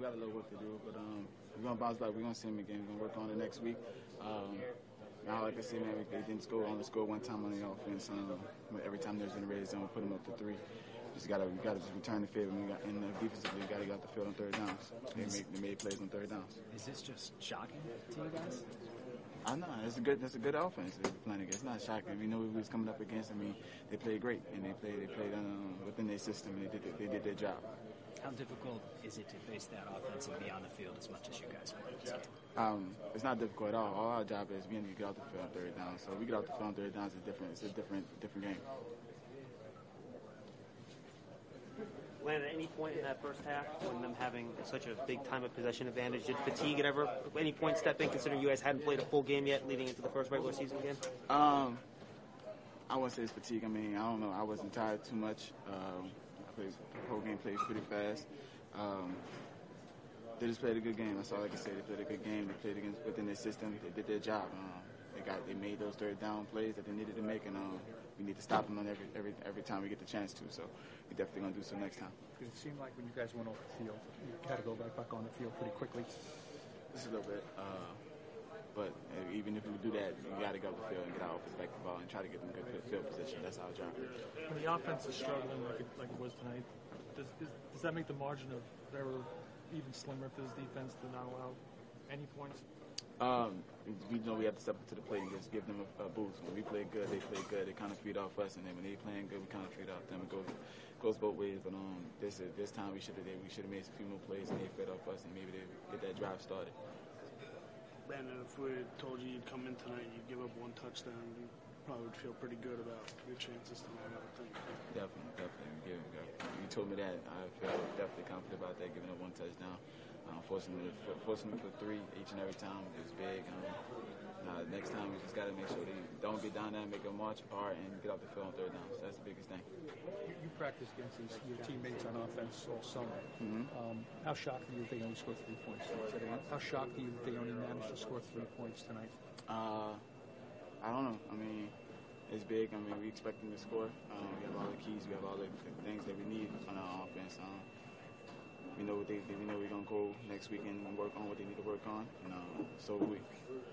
got a little work to do, but we're gonna bounce back. We're gonna see them again. We're gonna work on it next week. Now, like I said, man, they didn't only score one time on the offense. Every time there's in the red zone, we put them up to 3. We gotta just return the favor. And defensively, we gotta get out the field on third downs. They made plays on third downs. Is this just shocking to you guys? I know that's a good offense they're playing against. It's not shocking. We know we was coming up against. I mean, they played great and they played within their system. And they did their job. How difficult is it to face that offense and be on the field as much as you guys play? It's not difficult at all. All our job is we need to get out the field on third down. So we get out the field on third downs. It's a different game. Len, at any point in that first half, when them having such a big time of possession advantage, did fatigue at any point step in, considering you guys hadn't played a full game yet leading into the first regular season game? I wouldn't say it's fatigue. I mean, I don't know. I wasn't tired too much. The whole game played pretty fast. They just played a good game. That's all I can say. They played a good game. They played within their system. They did their job. They made those third down plays that they needed to make, and we need to stop them on every time we get the chance to. So we're definitely gonna do so next time. It seemed like when you guys went off the field, you had to go right back on the field pretty quickly. Just a little bit. But even if we do that, we got to go to the field and get our offense back the ball and try to get them good field position. That's our job. When the offense is struggling like it was tonight, does that make the margin of error even slimmer for this defense to not allow any points? We know we have to step up to the plate and just give them a boost. When we play good, they play good. They kind of feed off us, and then when they playing good, we kind of feed off them. It goes both ways. But this time we should have made a few more plays, and they fed off us, and maybe they get that drive started. Brandon, if we told you you'd come in tonight and you'd give up one touchdown, you probably would feel pretty good about your chances tonight, I would think. Definitely. You told me that. I feel definitely confident about that, giving up one touchdown. Forcing them for 3 each and every time is big. Next time we just got to make sure they don't get down there and make a march apart and get off the field on third down. So that's the biggest thing. You practice against your teammates on offense all summer. Mm-hmm. How shocked are you that they only scored 3 points today? How shocked are you that they only managed to score 3 points tonight? I don't know. I mean, it's big. I mean, we expect them to score. We have all the keys. We have all the things that we need on our offense. We know we're gonna go next week and work on what they need to work on, and so we.